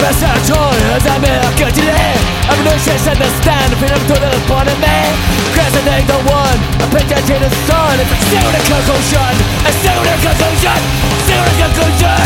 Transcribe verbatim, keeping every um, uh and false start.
best at all as I make a delay. Evolution set the stand, freedom to the point of me. President the one, a picture to the sun. It's a pseudo conclusion, a pseudo conclusion, pseudo conclusion.